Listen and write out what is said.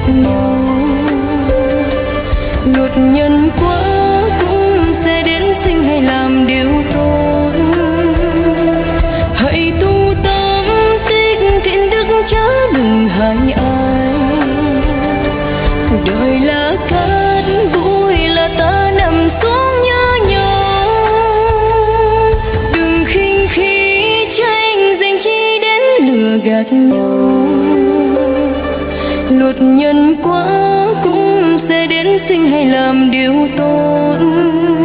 nhau. Luật nhân quả cũng sẽ đến sinh hay làm điều tốt. Hãy tu tâm tích thiện đức chớ đừng hại ai. Đời là cát vui là ta nằm xuống nhớ nhau. Đừng khinh khí tranh giành chi đến lừa gạt nhau. Luật nhân quả cũng sẽ đến sinh hay làm điều tốt.